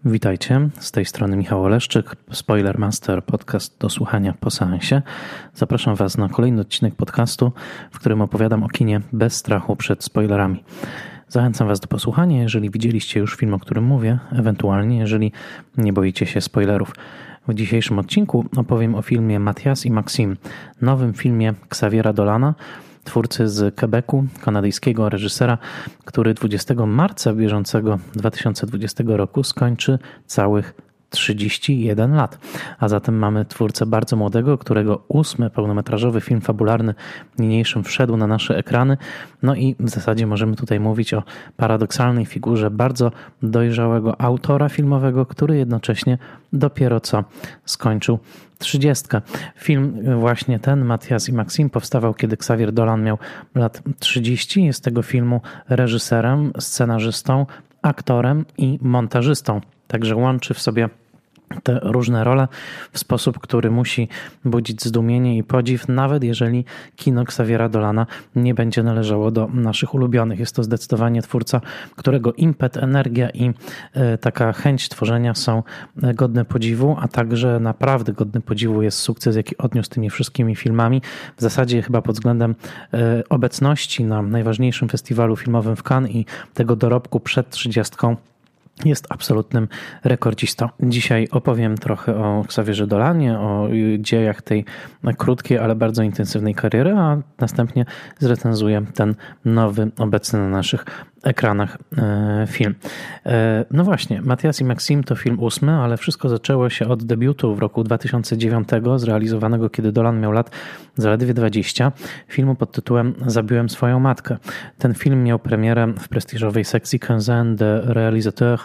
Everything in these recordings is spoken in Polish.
Witajcie, z tej strony Michał Oleszczyk, Spoilermaster, podcast do słuchania po seansie. Zapraszam Was na kolejny odcinek podcastu, w którym opowiadam o kinie bez strachu przed spoilerami. Zachęcam Was do posłuchania, jeżeli widzieliście już film, o którym mówię, ewentualnie jeżeli nie boicie się spoilerów. W dzisiejszym odcinku opowiem o filmie Mathias i Maxime, nowym filmie Xaviera Dolana, twórcy z Quebecu, kanadyjskiego reżysera, który 20 marca bieżącego 2020 roku skończy całych 31 lat. A zatem mamy twórcę bardzo młodego, którego 8. pełnometrażowy film fabularny niniejszym wszedł na nasze ekrany. No i w zasadzie możemy tutaj mówić o paradoksalnej figurze bardzo dojrzałego autora filmowego, który jednocześnie dopiero co skończył 30. Film właśnie ten, Mathias i Maxime, powstawał, kiedy Xavier Dolan miał lat 30. Jest tego filmu reżyserem, scenarzystą, aktorem i montażystą. Także łączy w sobie te różne role w sposób, który musi budzić zdumienie i podziw, nawet jeżeli kino Xaviera Dolana nie będzie należało do naszych ulubionych. Jest to zdecydowanie twórca, którego impet, energia i taka chęć tworzenia są godne podziwu, a także naprawdę godny podziwu jest sukces, jaki odniósł tymi wszystkimi filmami. W zasadzie chyba pod względem obecności na najważniejszym festiwalu filmowym w Cannes i tego dorobku przed 30 jest absolutnym rekordzistą. Dzisiaj opowiem trochę o Xavierze Dolanie, o dziejach tej krótkiej, ale bardzo intensywnej kariery, a następnie zrecenzuję ten nowy, obecny na naszych ekranach film. No właśnie, Mathias i Maxime to film 8, ale wszystko zaczęło się od debiutu w roku 2009, zrealizowanego, kiedy Dolan miał lat zaledwie 20, filmu pod tytułem Zabiłem swoją matkę. Ten film miał premierę w prestiżowej sekcji Quinzaine de Réalisateurs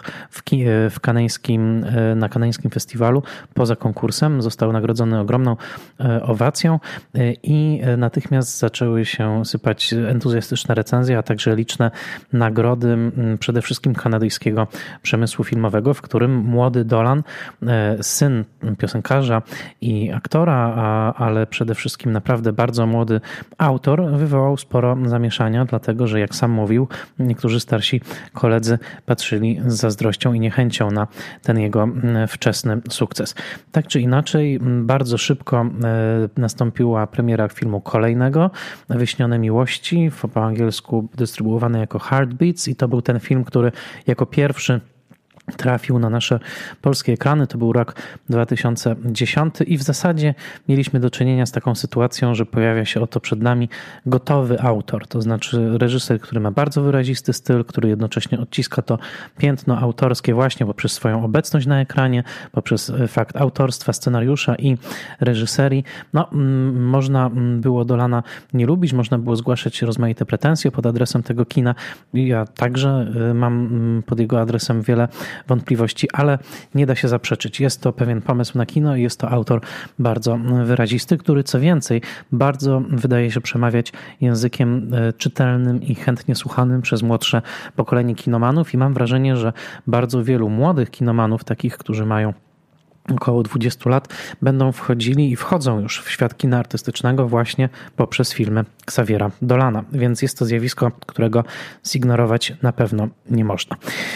na kanańskim festiwalu. Poza konkursem został nagrodzony ogromną owacją i natychmiast zaczęły się sypać entuzjastyczne recenzje, a także liczne nagrody przede wszystkim kanadyjskiego przemysłu filmowego, w którym młody Dolan, syn piosenkarza i aktora, ale przede wszystkim naprawdę bardzo młody autor, wywołał sporo zamieszania, dlatego że jak sam mówił, niektórzy starsi koledzy patrzyli z zazdrością i niechęcią na ten jego wczesny sukces. Tak czy inaczej, bardzo szybko nastąpiła premiera filmu kolejnego, Wyśnione miłości, po angielsku dystrybuowany jako Heartbeats, i to był ten film, który jako pierwszy trafił na nasze polskie ekrany. To był rok 2010 i w zasadzie mieliśmy do czynienia z taką sytuacją, że pojawia się oto przed nami gotowy autor, to znaczy reżyser, który ma bardzo wyrazisty styl, który jednocześnie odciska to piętno autorskie właśnie poprzez swoją obecność na ekranie, poprzez fakt autorstwa, scenariusza i reżyserii. No, można było Dolana nie lubić, można było zgłaszać rozmaite pretensje pod adresem tego kina. Ja także mam pod jego adresem wiele wątpliwości, ale nie da się zaprzeczyć. Jest to pewien pomysł na kino i jest to autor bardzo wyrazisty, który co więcej bardzo wydaje się przemawiać językiem czytelnym i chętnie słuchanym przez młodsze pokolenie kinomanów i mam wrażenie, że bardzo wielu młodych kinomanów, takich, którzy mają około 20 lat, będą wchodzili i wchodzą już w świat kina artystycznego właśnie poprzez filmy Xaviera Dolana, więc jest to zjawisko, którego zignorować na pewno nie można.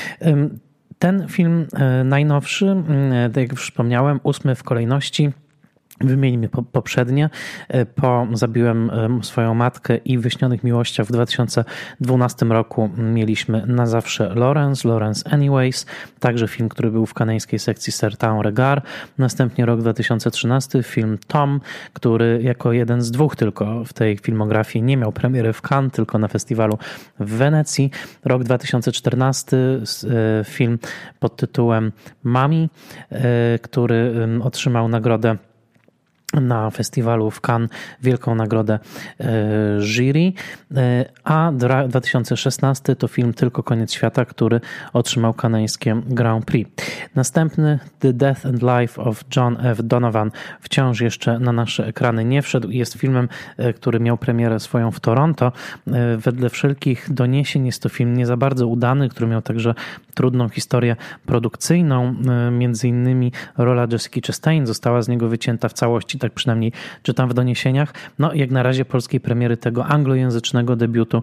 Ten film najnowszy, tak jak już wspomniałem, 8 w kolejności. Wymienimy poprzednie. Po Zabiłem swoją matkę i Wyśnionych miłościach w 2012 roku mieliśmy Na zawsze Lawrence Anyways, także film, który był w kanańskiej sekcji Certain Regard. Następnie rok 2013 film Tom, który jako jeden z dwóch tylko w tej filmografii nie miał premiery w Cannes, tylko na festiwalu w Wenecji. Rok 2014 film pod tytułem Mami, który otrzymał nagrodę na festiwalu w Cannes, wielką nagrodę jury, a 2016 to film Tylko koniec świata, który otrzymał kanańskie Grand Prix. Następny The Death and Life of John F. Donovan wciąż jeszcze na nasze ekrany nie wszedł i jest filmem, który miał premierę swoją w Toronto. Wedle wszelkich doniesień jest to film nie za bardzo udany, który miał także trudną historię produkcyjną. Między innymi rola Jessica Chastain została z niego wycięta w całości, tak przynajmniej czytam w doniesieniach. No jak na razie polskiej premiery tego anglojęzycznego debiutu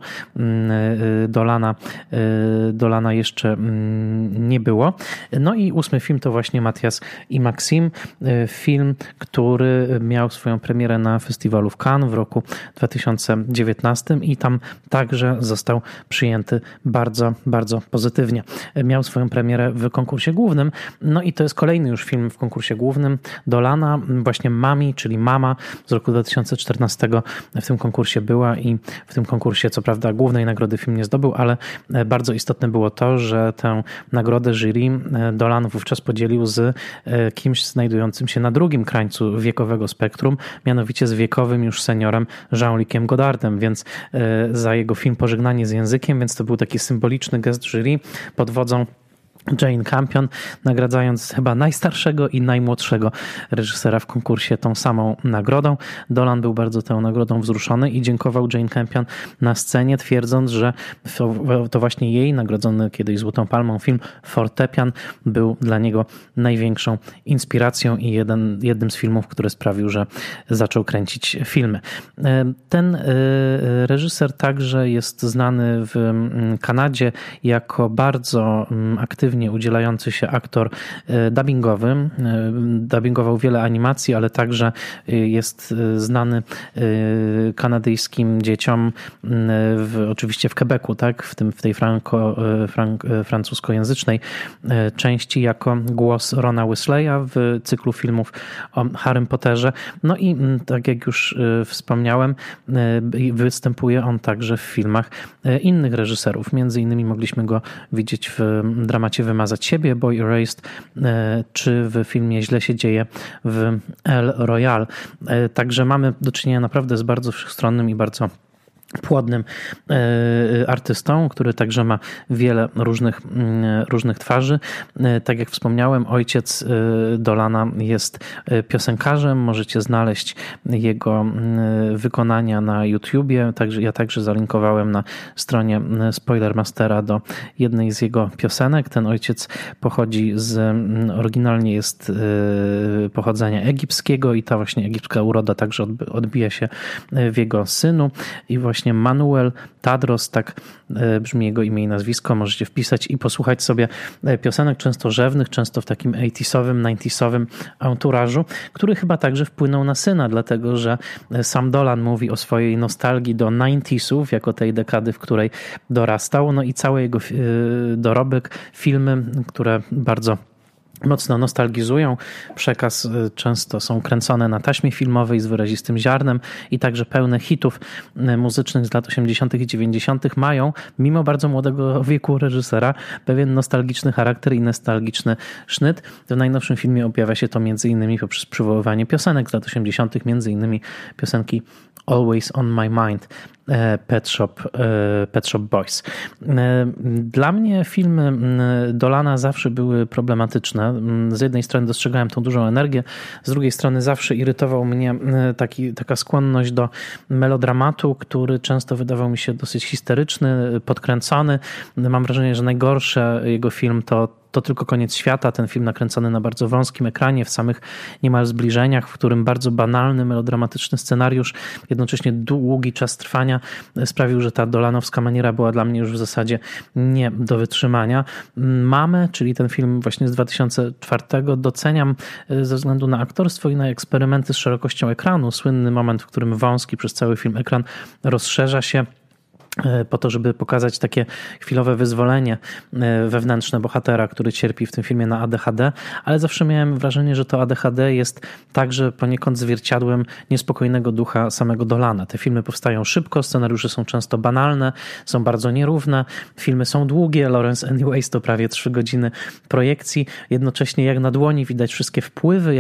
Dolana jeszcze nie było. No i 8. film to właśnie Matias i Maxime. Film, który miał swoją premierę na festiwalu w Cannes w roku 2019 i tam także został przyjęty bardzo, bardzo pozytywnie. Miał swoją premierę w konkursie głównym. No i to jest kolejny już film w konkursie głównym Dolana. Właśnie Mami, czyli Mama z roku 2014 w tym konkursie była i w tym konkursie co prawda głównej nagrody film nie zdobył, ale bardzo istotne było to, że tę nagrodę jury Dolan wówczas podzielił z kimś znajdującym się na drugim krańcu wiekowego spektrum, mianowicie z wiekowym już seniorem Jean-Luciem Godardem, więc za jego film Pożegnanie z językiem, więc to był taki symboliczny gest jury pod wodzą Jane Campion, nagradzając chyba najstarszego i najmłodszego reżysera w konkursie tą samą nagrodą. Dolan był bardzo tą nagrodą wzruszony i dziękował Jane Campion na scenie, twierdząc, że to właśnie jej nagrodzony kiedyś Złotą Palmą film Fortepian był dla niego największą inspiracją i jednym z filmów, który sprawił, że zaczął kręcić filmy. Ten reżyser także jest znany w Kanadzie jako bardzo aktywny udzielający się aktor dubbingowy. Dubbingował wiele animacji, ale także jest znany kanadyjskim dzieciom oczywiście w Quebecu, tak? w tej francuskojęzycznej części jako głos Rona Weasleya w cyklu filmów o Harrym Potterze. No i tak jak już wspomniałem, występuje on także w filmach innych reżyserów. Między innymi mogliśmy go widzieć w dramacie Wymazać siebie, Boy Erased, czy w filmie Źle się dzieje w El Royale. Także mamy do czynienia naprawdę z bardzo wszechstronnym i bardzo płodnym artystą, który także ma wiele różnych twarzy. Tak jak wspomniałem, ojciec Dolana jest piosenkarzem. Możecie znaleźć jego wykonania na YouTubie. Ja także zalinkowałem na stronie Spoilermastera do jednej z jego piosenek. Ten ojciec oryginalnie jest pochodzenia egipskiego i ta właśnie egipska uroda także odbija się w jego synu i właśnie Manuel Tadros, tak brzmi jego imię i nazwisko, możecie wpisać i posłuchać sobie piosenek często rzewnych, często w takim 80-owym, 90-owym anturażu, który chyba także wpłynął na syna, dlatego że sam Dolan mówi o swojej nostalgii do 90-ów, jako tej dekady, w której dorastał, no i cały jego dorobek, filmy, które bardzo mocno nostalgizują. Przekaz często są kręcone na taśmie filmowej z wyrazistym ziarnem i także pełne hitów muzycznych z lat 80. i 90. mają, mimo bardzo młodego wieku reżysera, pewien nostalgiczny charakter i nostalgiczny sznyt. W najnowszym filmie objawia się to m.in. poprzez przywoływanie piosenek z lat 80., m.in. piosenki Always on My Mind, Pet Shop Boys. Dla mnie filmy Dolana zawsze były problematyczne. Z jednej strony dostrzegałem tą dużą energię, z drugiej strony zawsze irytował mnie taka skłonność do melodramatu, który często wydawał mi się dosyć histeryczny, podkręcony. Mam wrażenie, że najgorszy jego film to Tylko koniec świata, ten film nakręcony na bardzo wąskim ekranie, w samych niemal zbliżeniach, w którym bardzo banalny, melodramatyczny scenariusz, jednocześnie długi czas trwania sprawił, że ta dolanowska maniera była dla mnie już w zasadzie nie do wytrzymania. Mamę, czyli ten film właśnie z 2004, doceniam ze względu na aktorstwo i na eksperymenty z szerokością ekranu. Słynny moment, w którym wąski przez cały film ekran rozszerza się po to, żeby pokazać takie chwilowe wyzwolenie wewnętrzne bohatera, który cierpi w tym filmie na ADHD, ale zawsze miałem wrażenie, że to ADHD jest także poniekąd zwierciadłem niespokojnego ducha samego Dolana. Te filmy powstają szybko, scenariusze są często banalne, są bardzo nierówne, filmy są długie, Lawrence Anyways to prawie 3 godziny projekcji, jednocześnie jak na dłoni widać wszystkie wpływy,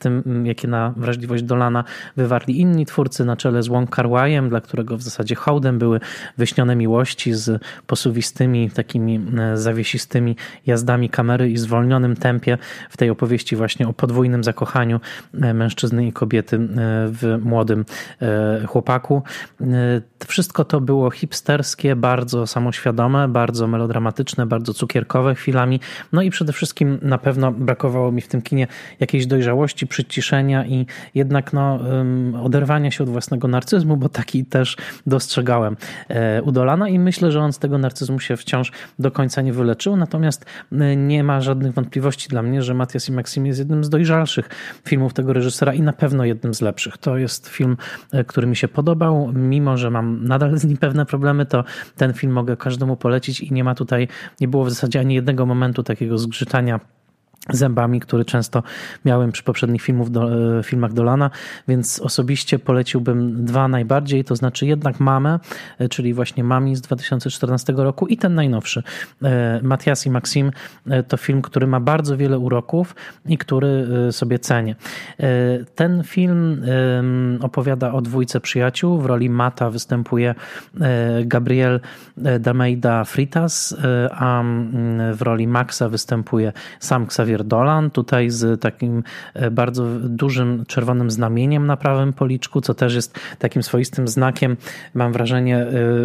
jakie na wrażliwość Dolana wywarli inni twórcy, na czele z Wong Kar-wai'em, dla którego w zasadzie hołdem Potem były Wyśnione miłości z posuwistymi, takimi zawiesistymi jazdami kamery i zwolnionym tempie w tej opowieści właśnie o podwójnym zakochaniu mężczyzny i kobiety w młodym chłopaku. Wszystko to było hipsterskie, bardzo samoświadome, bardzo melodramatyczne, bardzo cukierkowe chwilami. No i przede wszystkim na pewno brakowało mi w tym kinie jakiejś dojrzałości, przyciszenia i jednak oderwania się od własnego narcyzmu, bo taki też dostrzegałem u Dolana i myślę, że on z tego narcyzmu się wciąż do końca nie wyleczył. Natomiast nie ma żadnych wątpliwości dla mnie, że Matias i Maksim jest jednym z dojrzalszych filmów tego reżysera i na pewno jednym z lepszych. To jest film, który mi się podobał, mimo że mam nadal z nim pewne problemy, to ten film mogę każdemu polecić i nie było w zasadzie ani jednego momentu takiego zgrzytania zębami, który często miałem przy poprzednich filmach Dolana, więc osobiście poleciłbym dwa najbardziej, to znaczy jednak Mamę, czyli właśnie Mami z 2014 roku i ten najnowszy, Matias i Maksim. To film, który ma bardzo wiele uroków i który sobie cenię. Ten film opowiada o dwójce przyjaciół. W roli Mata występuje Gabriel D'Almeida Fritas, a w roli Maxa występuje sam Xavier Dolan, tutaj z takim bardzo dużym czerwonym znamieniem na prawym policzku, co też jest takim swoistym znakiem, mam wrażenie,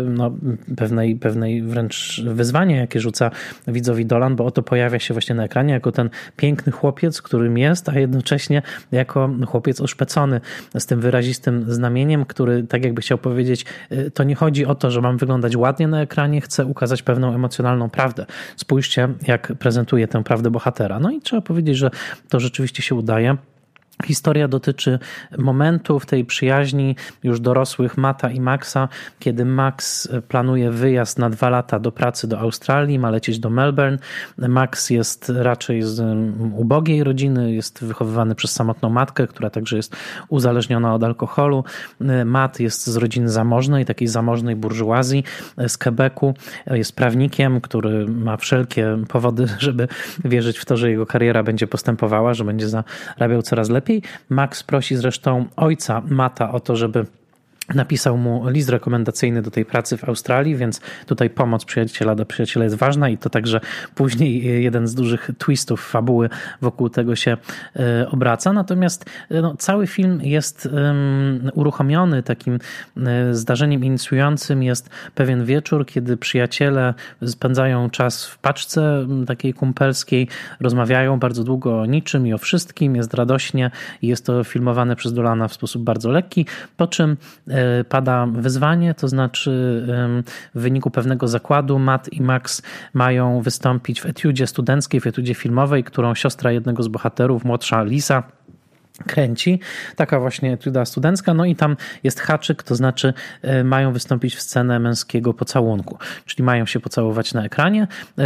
pewnej wręcz wyzwania, jakie rzuca widzowi Dolan, bo oto pojawia się właśnie na ekranie jako ten piękny chłopiec, którym jest, a jednocześnie jako chłopiec oszpecony z tym wyrazistym znamieniem, który tak jakby chciał powiedzieć, to nie chodzi o to, że mam wyglądać ładnie na ekranie, chcę ukazać pewną emocjonalną prawdę. Spójrzcie, jak prezentuje tę prawdę bohatera. No i trzeba powiedzieć, że to rzeczywiście się udaje. Historia dotyczy momentu w tej przyjaźni już dorosłych Mata i Maxa, kiedy Max planuje wyjazd na 2 lata do pracy do Australii, ma lecieć do Melbourne. Max jest raczej z ubogiej rodziny, jest wychowywany przez samotną matkę, która także jest uzależniona od alkoholu. Matt jest z rodziny zamożnej, takiej zamożnej burżuazji z Quebecu. Jest prawnikiem, który ma wszelkie powody, żeby wierzyć w to, że jego kariera będzie postępowała, że będzie zarabiał coraz lepiej. Max prosi zresztą ojca Mata o to, żeby napisał mu list rekomendacyjny do tej pracy w Australii, więc tutaj pomoc przyjaciela do przyjaciela jest ważna i to także później jeden z dużych twistów fabuły wokół tego się obraca. Natomiast cały film jest uruchomiony takim zdarzeniem inicjującym. Jest pewien wieczór, kiedy przyjaciele spędzają czas w paczce takiej kumpelskiej, rozmawiają bardzo długo o niczym i o wszystkim, jest radośnie i jest to filmowane przez Dolana w sposób bardzo lekki, po czym pada wyzwanie, to znaczy w wyniku pewnego zakładu Matt i Max mają wystąpić w etiudzie studenckiej, w etiudzie filmowej, którą siostra jednego z bohaterów, młodsza Lisa, kręci. Taka właśnie etiuda studencka. No i tam jest haczyk, to znaczy mają wystąpić w scenę męskiego pocałunku. Czyli mają się pocałować na ekranie.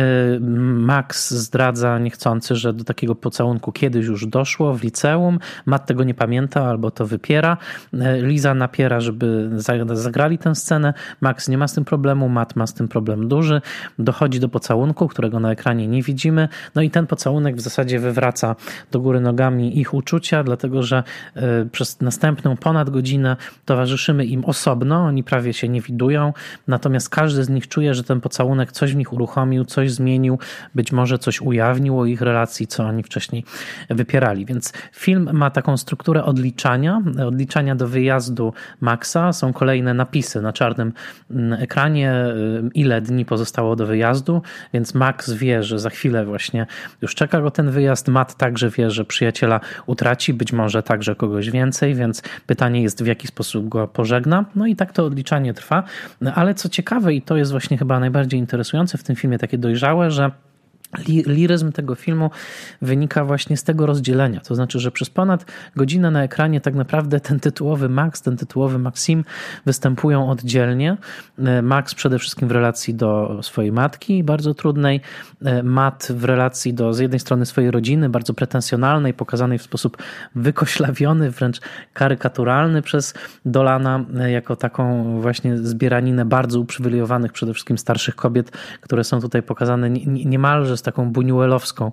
Max zdradza niechcący, że do takiego pocałunku kiedyś już doszło w liceum. Matt tego nie pamięta albo to wypiera. Liza napiera, żeby zagrali tę scenę. Max nie ma z tym problemu, Matt ma z tym problem duży. Dochodzi do pocałunku, którego na ekranie nie widzimy. No i ten pocałunek w zasadzie wywraca do góry nogami ich uczucia, dlatego że przez następną ponad godzinę towarzyszymy im osobno, oni prawie się nie widują, natomiast każdy z nich czuje, że ten pocałunek coś w nich uruchomił, coś zmienił, być może coś ujawnił o ich relacji, co oni wcześniej wypierali. Więc film ma taką strukturę odliczania do wyjazdu Maxa. Są kolejne napisy na czarnym ekranie, ile dni pozostało do wyjazdu, więc Max wie, że za chwilę właśnie już czeka go ten wyjazd. Matt także wie, że przyjaciela utraci, być może także kogoś więcej, więc pytanie jest, w jaki sposób go pożegna. No i tak to odliczanie trwa, ale co ciekawe i to jest właśnie chyba najbardziej interesujące w tym filmie, takie dojrzałe, że liryzm tego filmu wynika właśnie z tego rozdzielenia. To znaczy, że przez ponad godzinę na ekranie tak naprawdę ten tytułowy Max, ten tytułowy Maksim występują oddzielnie. Max przede wszystkim w relacji do swojej matki, bardzo trudnej. Matt w relacji do z jednej strony swojej rodziny, bardzo pretensjonalnej, pokazanej w sposób wykoślawiony, wręcz karykaturalny przez Dolana, jako taką właśnie zbieraninę bardzo uprzywilejowanych, przede wszystkim starszych kobiet, które są tutaj pokazane niemalże z taką buñuelowską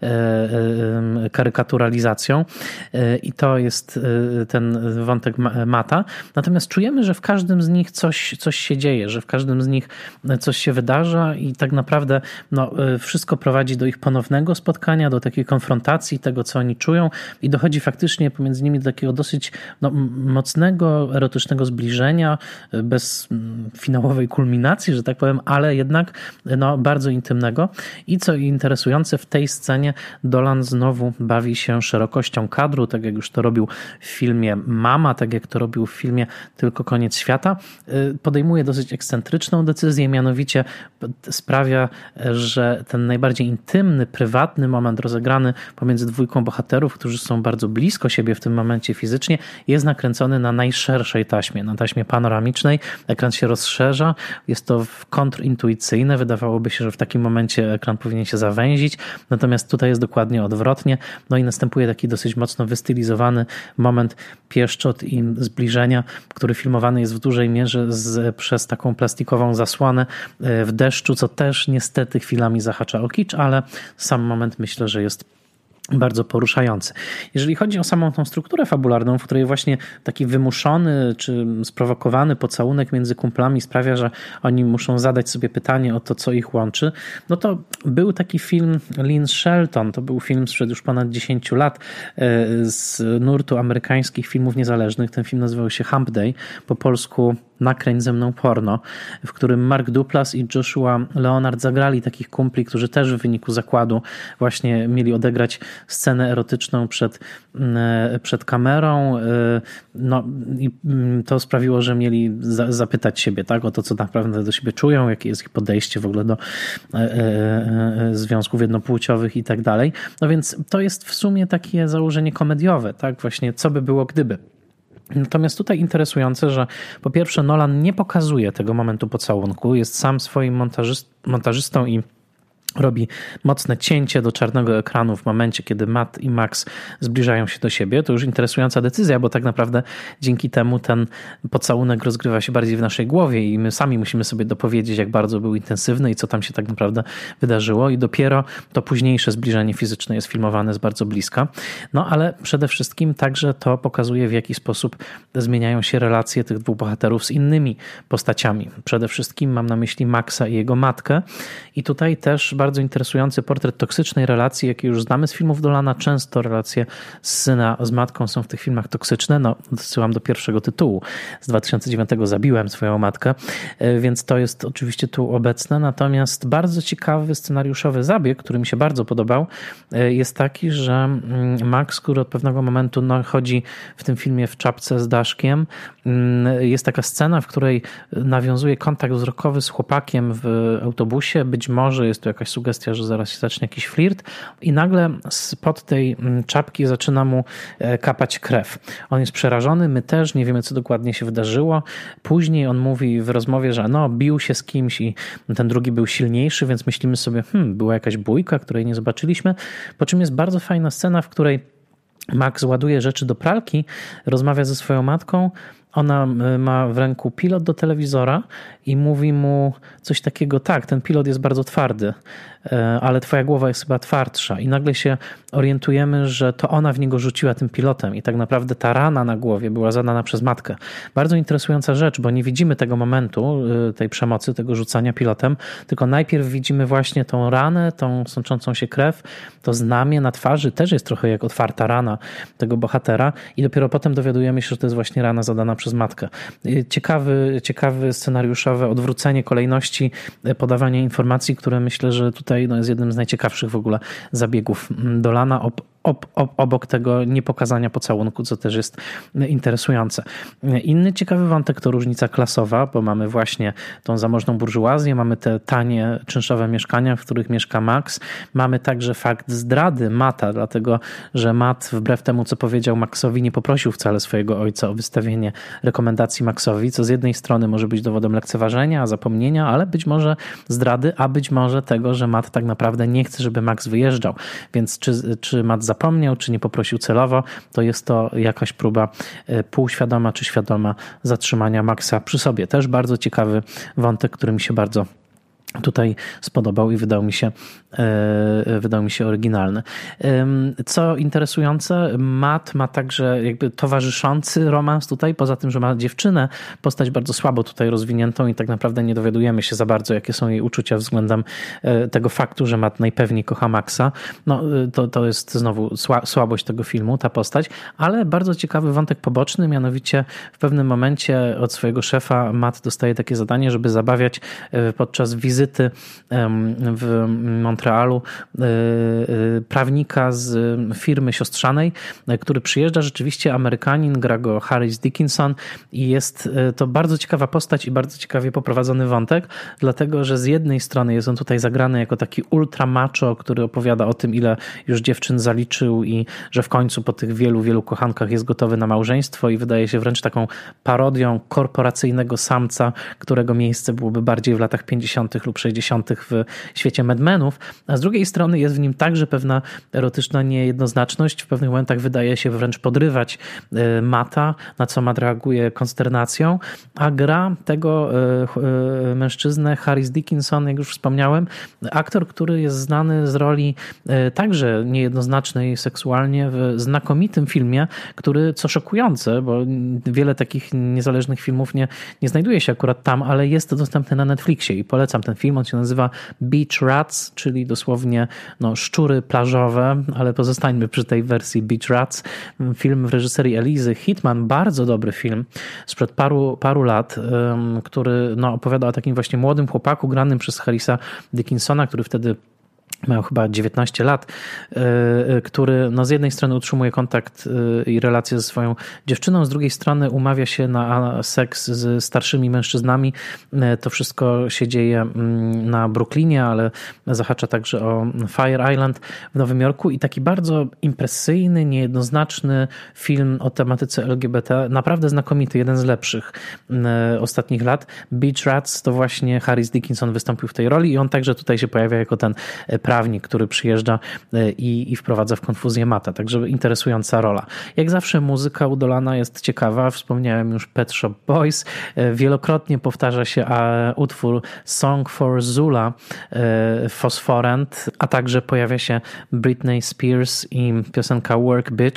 karykaturalizacją i to jest ten wątek Mata. Natomiast czujemy, że w każdym z nich coś się dzieje, że w każdym z nich coś się wydarza i tak naprawdę wszystko prowadzi do ich ponownego spotkania, do takiej konfrontacji tego, co oni czują i dochodzi faktycznie pomiędzy nimi do takiego dosyć mocnego, erotycznego zbliżenia, bez finałowej kulminacji, że tak powiem, ale jednak bardzo intymnego. I co interesujące, w tej scenie Dolan znowu bawi się szerokością kadru, tak jak już to robił w filmie Mama, tak jak to robił w filmie Tylko koniec świata. Podejmuje dosyć ekscentryczną decyzję, mianowicie sprawia, że ten najbardziej intymny, prywatny moment rozegrany pomiędzy dwójką bohaterów, którzy są bardzo blisko siebie w tym momencie fizycznie, jest nakręcony na najszerszej taśmie, na taśmie panoramicznej. Ekran się rozszerza, jest to kontrintuicyjne. Wydawałoby się, że w takim momencie ekran powinien się zawęzić, natomiast tutaj jest dokładnie odwrotnie. I następuje taki dosyć mocno wystylizowany moment pieszczot i zbliżenia, który filmowany jest w dużej mierze przez taką plastikową zasłonę w deszczu, co też niestety chwilami zahacza o kicz, ale sam moment myślę, że jest bardzo poruszający. Jeżeli chodzi o samą tą strukturę fabularną, w której właśnie taki wymuszony czy sprowokowany pocałunek między kumplami sprawia, że oni muszą zadać sobie pytanie o to, co ich łączy, to był taki film Lynn Shelton, to był film sprzed już ponad 10 lat z nurtu amerykańskich filmów niezależnych. Ten film nazywał się Hump Day, po polsku Nakręć ze mną porno, w którym Mark Duplass i Joshua Leonard zagrali takich kumpli, którzy też w wyniku zakładu właśnie mieli odegrać scenę erotyczną przed kamerą. I to sprawiło, że mieli zapytać siebie o to, co naprawdę do siebie czują, jakie jest ich podejście w ogóle do związków jednopłciowych i tak dalej. Więc to jest w sumie takie założenie komediowe, właśnie co by było gdyby. Natomiast tutaj interesujące, że po pierwsze Nolan nie pokazuje tego momentu pocałunku, jest sam swoim montażystą i robi mocne cięcie do czarnego ekranu w momencie, kiedy Matt i Max zbliżają się do siebie. To już interesująca decyzja, bo tak naprawdę dzięki temu ten pocałunek rozgrywa się bardziej w naszej głowie i my sami musimy sobie dopowiedzieć, jak bardzo był intensywny i co tam się tak naprawdę wydarzyło i dopiero to późniejsze zbliżenie fizyczne jest filmowane z bardzo bliska. Ale przede wszystkim także to pokazuje, w jaki sposób zmieniają się relacje tych dwóch bohaterów z innymi postaciami. Przede wszystkim mam na myśli Maxa i jego matkę i tutaj też bardzo interesujący portret toksycznej relacji, jaki już znamy z filmów Dolana. Często relacje syna z matką są w tych filmach toksyczne. Odsyłam do pierwszego tytułu z 2009 Zabiłem swoją matkę, więc to jest oczywiście tu obecne. Natomiast bardzo ciekawy scenariuszowy zabieg, który mi się bardzo podobał, jest taki, że Max, który od pewnego momentu chodzi w tym filmie w czapce z daszkiem, jest taka scena, w której nawiązuje kontakt wzrokowy z chłopakiem w autobusie. Być może jest to jakaś sugestia, że zaraz się zacznie jakiś flirt i nagle spod tej czapki zaczyna mu kapać krew. On jest przerażony, my też, nie wiemy, co dokładnie się wydarzyło. Później on mówi w rozmowie, że bił się z kimś i ten drugi był silniejszy, więc myślimy sobie, była jakaś bójka, której nie zobaczyliśmy. Po czym jest bardzo fajna scena, w której Max ładuje rzeczy do pralki, rozmawia ze swoją matką. Ona ma w ręku pilot do telewizora i mówi mu coś takiego, tak, ten pilot jest bardzo twardy, ale twoja głowa jest chyba twardsza. I nagle się orientujemy, że to ona w niego rzuciła tym pilotem i tak naprawdę ta rana na głowie była zadana przez matkę. Bardzo interesująca rzecz, bo nie widzimy tego momentu, tej przemocy, tego rzucania pilotem, tylko najpierw widzimy właśnie tą ranę, tą sączącą się krew, to znamie na twarzy też jest trochę jak otwarta rana tego bohatera i dopiero potem dowiadujemy się, że to jest właśnie rana zadana przez matkę. Ciekawy scenariuszowe odwrócenie kolejności podawania informacji, które myślę, że tutaj jest jednym z najciekawszych w ogóle zabiegów Dolana obok tego niepokazania pocałunku, co też jest interesujące. Inny ciekawy wątek to różnica klasowa, bo mamy właśnie tą zamożną burżuazję, mamy te tanie, czynszowe mieszkania, w których mieszka Max. Mamy także fakt zdrady Matta, dlatego, że Matt wbrew temu, co powiedział Maxowi, nie poprosił wcale swojego ojca o wystawienie rekomendacji Maxowi, co z jednej strony może być dowodem lekceważenia, zapomnienia, ale być może zdrady, a być może tego, że Matt tak naprawdę nie chce, żeby Max wyjeżdżał. Więc czy Matt zapomniał, czy nie poprosił celowo, to jest to jakaś próba półświadoma czy świadoma zatrzymania Maxa przy sobie. Też bardzo ciekawy wątek, który mi się bardzo tutaj spodobał i wydał mi się oryginalny. Co interesujące, Matt ma także jakby towarzyszący romans tutaj, poza tym, że ma dziewczynę, postać bardzo słabo tutaj rozwiniętą i tak naprawdę nie dowiadujemy się za bardzo, jakie są jej uczucia względem tego faktu, że Matt najpewniej kocha Maxa. No, to jest znowu słabość tego filmu, ta postać, ale bardzo ciekawy wątek poboczny, mianowicie w pewnym momencie od swojego szefa Matt dostaje takie zadanie, żeby zabawiać podczas wizyty w Montrealu prawnika z firmy siostrzanej, który przyjeżdża, rzeczywiście Amerykanin, gra go Harris Dickinson i jest to bardzo ciekawa postać i bardzo ciekawie poprowadzony wątek, dlatego, że z jednej strony jest on tutaj zagrany jako taki ultra macho, który opowiada o tym, ile już dziewczyn zaliczył i że w końcu po tych wielu kochankach jest gotowy na małżeństwo i wydaje się wręcz taką parodią korporacyjnego samca, którego miejsce byłoby bardziej w latach 50. lub 60. w świecie Mad Menów, a z drugiej strony jest w nim także pewna erotyczna niejednoznaczność. W pewnych momentach wydaje się wręcz podrywać Matta, na co Matt reaguje konsternacją, a gra tego mężczyznę Harris Dickinson, jak już wspomniałem, aktor, który jest znany z roli także niejednoznacznej seksualnie w znakomitym filmie, który, co szokujące, bo wiele takich niezależnych filmów nie znajduje się akurat tam, ale jest dostępny na Netflixie i polecam ten film. On się nazywa Beach Rats, czyli dosłownie szczury plażowe, ale pozostańmy przy tej wersji Beach Rats. Film w reżyserii Elizy Hitman, bardzo dobry film sprzed paru lat, który opowiada o takim właśnie młodym chłopaku granym przez Harrisa Dickinsona, który wtedy miał chyba 19 lat, który z jednej strony utrzymuje kontakt i relacje ze swoją dziewczyną, z drugiej strony umawia się na seks z starszymi mężczyznami. To wszystko się dzieje na Brooklynie, ale zahacza także o Fire Island w Nowym Jorku i taki bardzo impresyjny, niejednoznaczny film o tematyce LGBT, naprawdę znakomity, jeden z lepszych ostatnich lat. Beach Rats to właśnie Harris Dickinson wystąpił w tej roli i on także tutaj się pojawia jako ten prawnik, który przyjeżdża i wprowadza w konfuzję Matta. Także interesująca rola. Jak zawsze muzyka u Dolana jest ciekawa. Wspomniałem już Pet Shop Boys. Wielokrotnie powtarza się utwór Song for Zula Phosphorant, a także pojawia się Britney Spears i piosenka Work Bitch.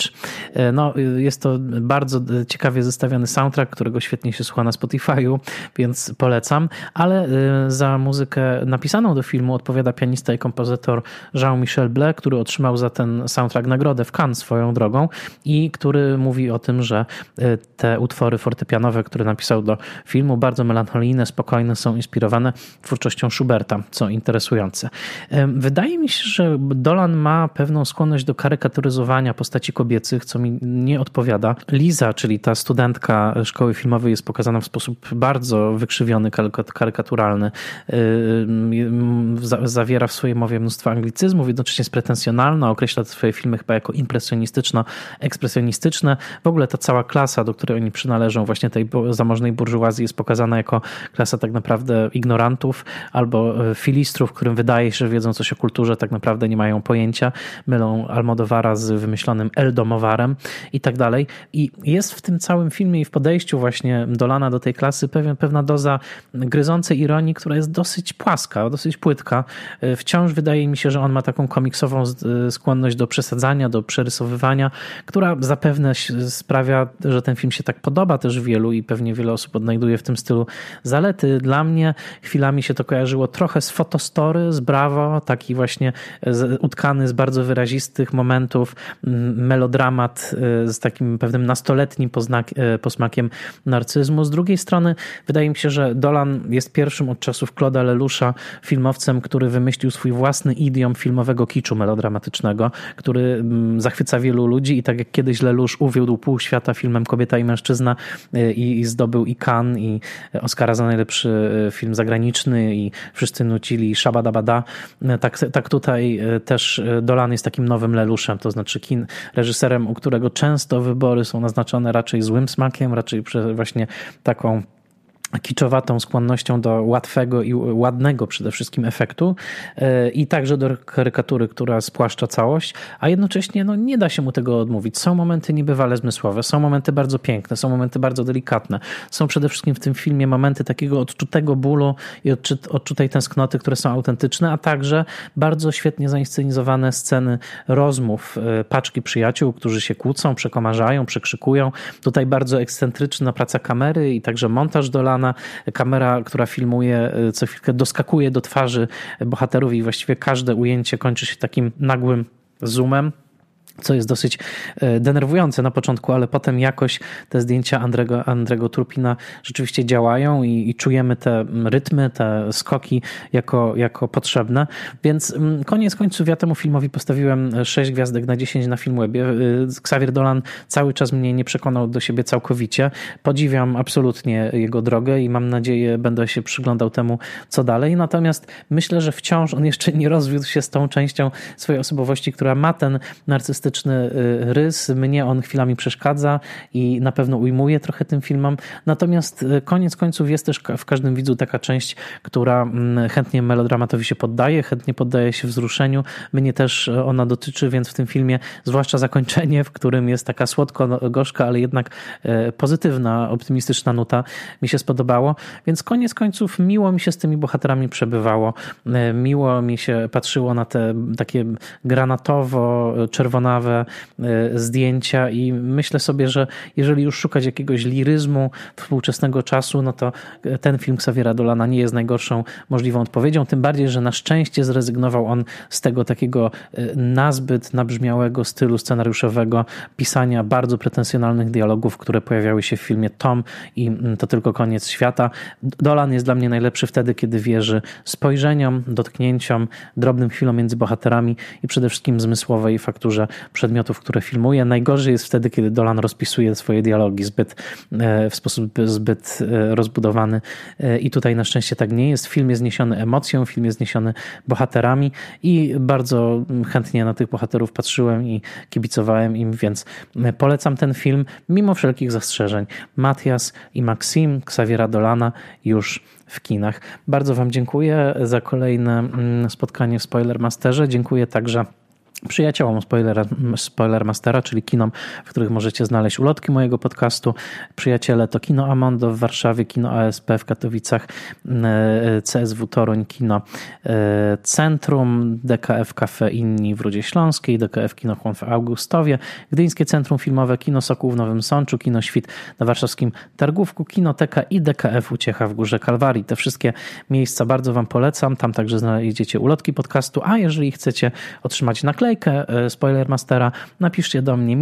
Jest to bardzo ciekawie zestawiony soundtrack, którego świetnie się słucha na Spotify'u, więc polecam. Ale za muzykę napisaną do filmu odpowiada pianista i kompozytor Jean-Michel Blé, który otrzymał za ten soundtrack nagrodę w Cannes swoją drogą i który mówi o tym, że te utwory fortepianowe, które napisał do filmu, bardzo melancholijne, spokojne, są inspirowane twórczością Schuberta, co interesujące. Wydaje mi się, że Dolan ma pewną skłonność do karykaturyzowania postaci kobiecych, co mi nie odpowiada. Liza, czyli ta studentka szkoły filmowej, jest pokazana w sposób bardzo wykrzywiony, karykaturalny. Zawiera w swojej mowie mnóstwo anglicyzmów, jednocześnie jest pretensjonalna, określa swoje filmy chyba jako impresjonistyczno-ekspresjonistyczne. W ogóle ta cała klasa, do której oni przynależą, właśnie tej zamożnej burżuazji, jest pokazana jako klasa tak naprawdę ignorantów albo filistrów, którym wydaje się, że wiedzą coś o kulturze, tak naprawdę nie mają pojęcia, mylą Almodovara z wymyślonym Eldomowarem i tak dalej. I jest w tym całym filmie i w podejściu właśnie Dolana do tej klasy pewna doza gryzącej ironii, która jest dosyć płaska, dosyć płytka. Wciąż wydaje mi się, że on ma taką komiksową skłonność do przesadzania, do przerysowywania, która zapewne sprawia, że ten film się tak podoba też wielu i pewnie wiele osób odnajduje w tym stylu zalety. Dla mnie chwilami się to kojarzyło trochę z Fotostory, z Bravo, taki właśnie utkany z bardzo wyrazistych momentów melodramat z takim pewnym nastoletnim posmakiem narcyzmu. Z drugiej strony wydaje mi się, że Dolan jest pierwszym od czasów Claude'a Leloucha filmowcem, który wymyślił swój własny idiom filmowego kiczu melodramatycznego, który zachwyca wielu ludzi i tak jak kiedyś Lelouch uwiódł pół świata filmem Kobieta i mężczyzna i zdobył i Cannes i Oscara za najlepszy film zagraniczny i wszyscy nucili Shabadabada, tak tutaj też Dolan jest takim nowym Lelouchem, to znaczy reżyserem, u którego często wybory są naznaczone raczej złym smakiem, raczej przez właśnie taką kiczowatą skłonnością do łatwego i ładnego przede wszystkim efektu i także do karykatury, która spłaszcza całość, a jednocześnie nie da się mu tego odmówić. Są momenty niebywale zmysłowe, są momenty bardzo piękne, są momenty bardzo delikatne. Są przede wszystkim w tym filmie momenty takiego odczutego bólu i odczutej tęsknoty, które są autentyczne, a także bardzo świetnie zainscenizowane sceny rozmów paczki przyjaciół, którzy się kłócą, przekomarzają, przekrzykują. Tutaj bardzo ekscentryczna praca kamery i także montaż Dolana. Kamera, która filmuje, co chwilkę doskakuje do twarzy bohaterów i właściwie każde ujęcie kończy się takim nagłym zoomem, co jest dosyć denerwujące na początku, ale potem jakoś te zdjęcia Andrego Turpina rzeczywiście działają i czujemy te rytmy, te skoki jako potrzebne. Więc koniec końców ja temu filmowi postawiłem 6 gwiazdek na 10 na Filmwebie. Xavier Dolan cały czas mnie nie przekonał do siebie całkowicie. Podziwiam absolutnie jego drogę i mam nadzieję, będę się przyglądał temu, co dalej. Natomiast myślę, że wciąż on jeszcze nie rozwiódł się z tą częścią swojej osobowości, która ma ten narcystyczny rys. Mnie on chwilami przeszkadza i na pewno ujmuje trochę tym filmom. Natomiast koniec końców jest też w każdym widzu taka część, która chętnie melodramatowi się poddaje, chętnie poddaje się wzruszeniu. Mnie też ona dotyczy, więc w tym filmie, zwłaszcza zakończenie, w którym jest taka słodko-gorzka, ale jednak pozytywna, optymistyczna nuta, mi się spodobało. Więc koniec końców miło mi się z tymi bohaterami przebywało. Miło mi się patrzyło na te takie granatowo-czerwonawe zdjęcia i myślę sobie, że jeżeli już szukać jakiegoś liryzmu współczesnego czasu, no to ten film Xaviera Dolana nie jest najgorszą możliwą odpowiedzią, tym bardziej, że na szczęście zrezygnował on z tego takiego nazbyt nabrzmiałego stylu scenariuszowego pisania bardzo pretensjonalnych dialogów, które pojawiały się w filmie Tom i To tylko koniec świata. Dolan jest dla mnie najlepszy wtedy, kiedy wierzy spojrzeniom, dotknięciom, drobnym chwilom między bohaterami i przede wszystkim zmysłowej fakturze przedmiotów, które filmuje. Najgorzej jest wtedy, kiedy Dolan rozpisuje swoje dialogi w sposób zbyt rozbudowany i tutaj na szczęście tak nie jest. Film jest zniesiony emocją, film jest zniesiony bohaterami i bardzo chętnie na tych bohaterów patrzyłem i kibicowałem im, więc polecam ten film mimo wszelkich zastrzeżeń. Matias i Maxim Xaviera Dolana już w kinach. Bardzo wam dziękuję za kolejne spotkanie w Spoilermasterze. Dziękuję także przyjaciołom Spoilermastera, czyli kinom, w których możecie znaleźć ulotki mojego podcastu. Przyjaciele to Kino Amondo w Warszawie, Kino ASP w Katowicach, CSW Toruń, Kino Centrum, DKF Cafe Inni w Rudzie Śląskiej, DKF Kino Chłon w Augustowie, Gdyńskie Centrum Filmowe, Kino Sokół w Nowym Sączu, Kino Świt na warszawskim Targówku, Kinoteka i DKF Uciecha w Górze Kalwarii. Te wszystkie miejsca bardzo wam polecam. Tam także znajdziecie ulotki podcastu, a jeżeli chcecie otrzymać naklejkę Spoilermastera, napiszcie do mnie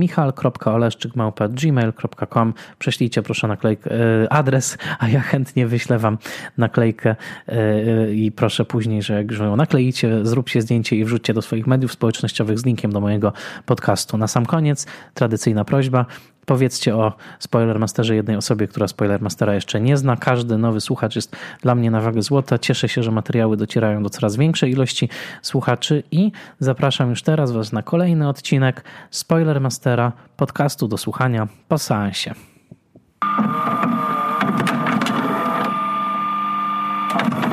michal.oleszczyk@gmail.com. Prześlijcie proszę adres, a ja chętnie wyślę wam naklejkę i proszę później, że jak już ją nakleicie, zróbcie zdjęcie i wrzućcie do swoich mediów społecznościowych z linkiem do mojego podcastu. Na sam koniec tradycyjna prośba. Powiedzcie o Spoilermasterze jednej osobie, która Spoilermastera jeszcze nie zna. Każdy nowy słuchacz jest dla mnie na wagę złota. Cieszę się, że materiały docierają do coraz większej ilości słuchaczy i zapraszam już teraz was na kolejny odcinek Spoilermastera, podcastu do słuchania po seansie.